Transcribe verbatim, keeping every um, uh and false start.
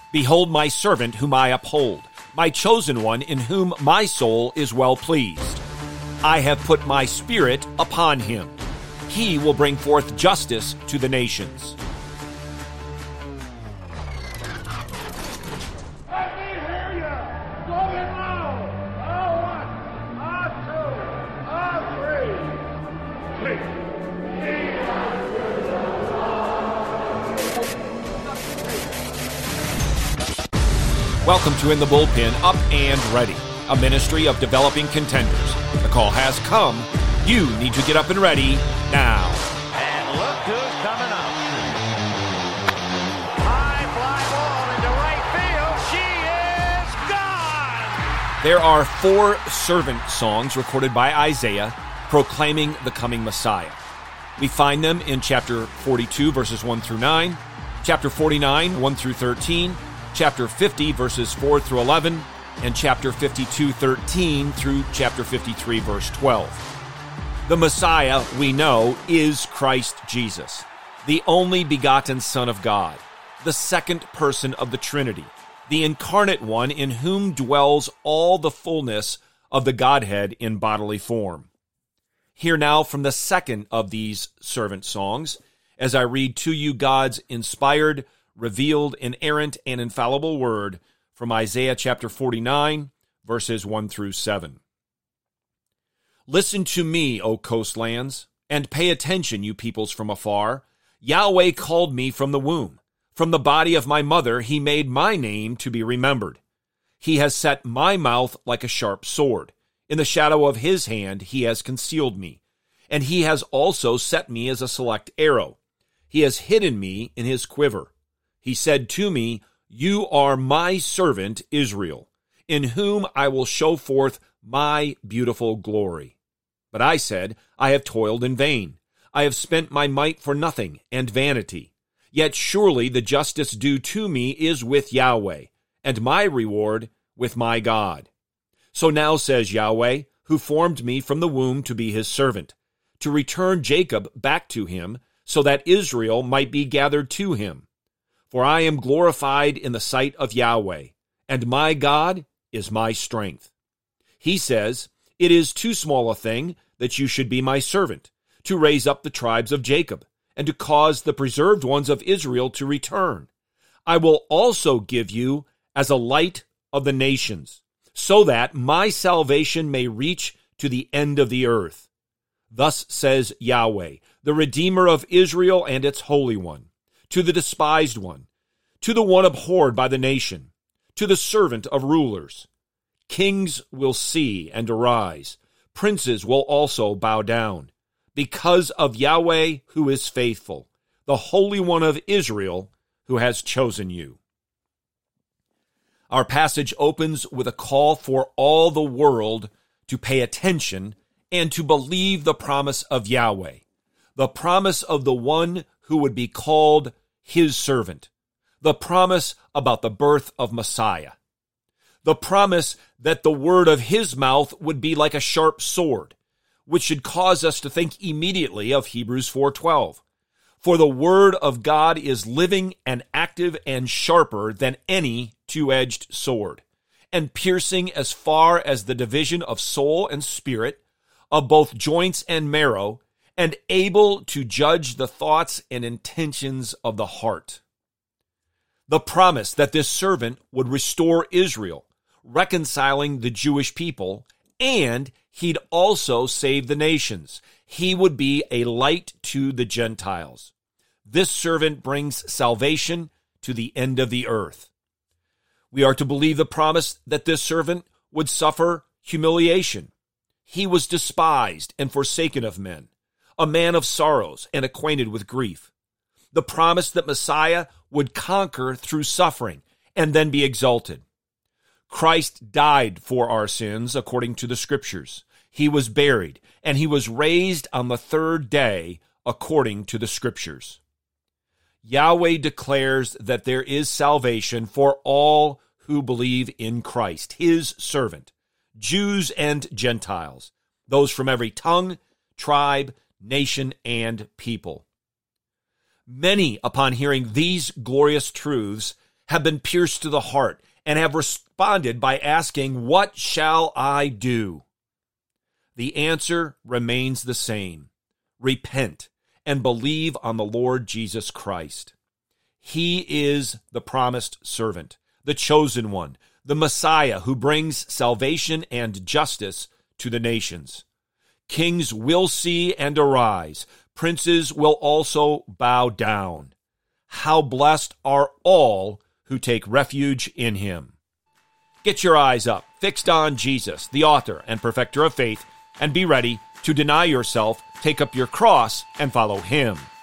Behold my servant whom I uphold, my chosen one in whom my soul is well pleased. I have put my spirit upon him. He will bring forth justice to the nations. Let me hear you! Blow it loud! A one, a two, a three. Please. Welcome to In the Bullpen, Up and Ready, a ministry of developing contenders. The call has come. You need to get up and ready now. And look who's coming up. High fly ball into right field. She is gone. There are four servant songs recorded by Isaiah proclaiming the coming Messiah. We find them in chapter forty-two, verses one through nine, chapter forty-nine, one through thirteen, chapter fifty, verses four through eleven, and chapter fifty-two, thirteen through chapter fifty-three, verse twelve. The Messiah, we know, is Christ Jesus, the only begotten Son of God, the second person of the Trinity, the incarnate one in whom dwells all the fullness of the Godhead in bodily form. Hear now from the second of these servant songs, as I read to you God's inspired, revealed, inerrant, and infallible word from Isaiah chapter forty-nine, verses one through seven. Listen to me, O coastlands, and pay attention, you peoples from afar. Yahweh called me from the womb. From the body of my mother, he made my name to be remembered. He has set my mouth like a sharp sword. In the shadow of his hand, he has concealed me. And he has also set me as a select arrow. He has hidden me in his quiver. He said to me, You are my servant Israel, in whom I will show forth my beautiful glory. But I said, I have toiled in vain. I have spent my might for nothing and vanity. Yet surely the justice due to me is with Yahweh, and my reward with my God. So now says Yahweh, who formed me from the womb to be his servant, to return Jacob back to him, so that Israel might be gathered to him. For I am glorified in the sight of Yahweh, and my God is my strength. He says, It is too small a thing that you should be my servant, to raise up the tribes of Jacob, and to cause the preserved ones of Israel to return. I will also give you as a light of the nations, so that my salvation may reach to the end of the earth. Thus says Yahweh, the Redeemer of Israel and its Holy One, to the despised one, to the one abhorred by the nation, to the servant of rulers. Kings will see and arise. Princes will also bow down, because of Yahweh who is faithful, the Holy One of Israel who has chosen you. Our passage opens with a call for all the world to pay attention and to believe the promise of Yahweh, the promise of the one who would be called his servant, the promise about the birth of Messiah, the promise that the word of his mouth would be like a sharp sword, which should cause us to think immediately of Hebrews four twelve. For the word of God is living and active and sharper than any two-edged sword, and piercing as far as the division of soul and spirit, of both joints and marrow, and able to judge the thoughts and intentions of the heart. The promise that this servant would restore Israel, reconciling the Jewish people, and he'd also save the nations. He would be a light to the Gentiles. This servant brings salvation to the end of the earth. We are to believe the promise that this servant would suffer humiliation. He was despised and forsaken of men, a man of sorrows and acquainted with grief. The promise that Messiah would conquer through suffering and then be exalted. Christ died for our sins according to the Scriptures. He was buried, and he was raised on the third day according to the Scriptures. Yahweh declares that there is salvation for all who believe in Christ, his servant, Jews and Gentiles, those from every tongue, tribe, nation, and people. Many, upon hearing these glorious truths, have been pierced to the heart and have responded by asking, "What shall I do?" The answer remains the same. Repent and believe on the Lord Jesus Christ. He is the promised servant, the chosen one, the Messiah who brings salvation and justice to the nations. Kings will see and arise. Princes will also bow down. How blessed are all who take refuge in him. Get your eyes up, fixed on Jesus, the author and perfecter of faith, and be ready to deny yourself, take up your cross, and follow him.